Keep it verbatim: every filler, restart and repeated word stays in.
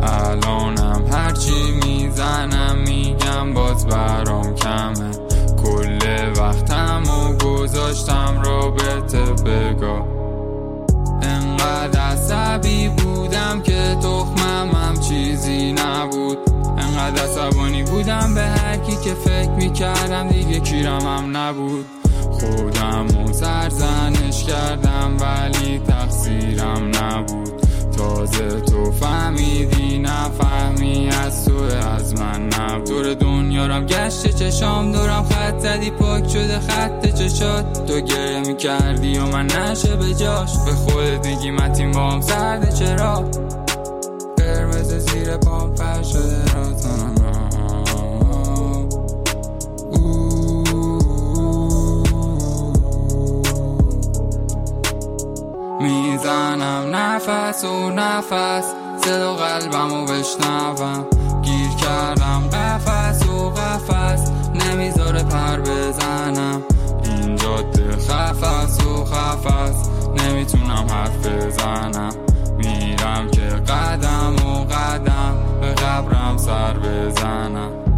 الانم هرچی میزنم میگم باز برام کمه، کل وقتمو گذاشتم رابطه بگاه. انقدر عصبی بودم که تخمم هم چیزی نبود، انقدر عصبانی بودم به هرکی که فکر میکردم دیگه کیرم هم نبود. خودمو سرزنش کردم ولی تقصیرم نبود، تازه تو فهمیدی نفهمی از تو از من نبود. دور دنیارم گشت چشام دورم خط زدی پاک شده خط چشات، تو گریه میکردی و من نشه به جاش، به خودت میگی متین با هم سرده چرا، قرمز زیر پام پر شده رازم. میزنم نفس و نفس صدا قلبمو بشنوم، گیر کردم قفس و قفس نمیذاره پر بزنم، این جاده خفس و خفس نمیتونم حرف بزنم، میرم که قدم و قدم به قبرم سر بزنم.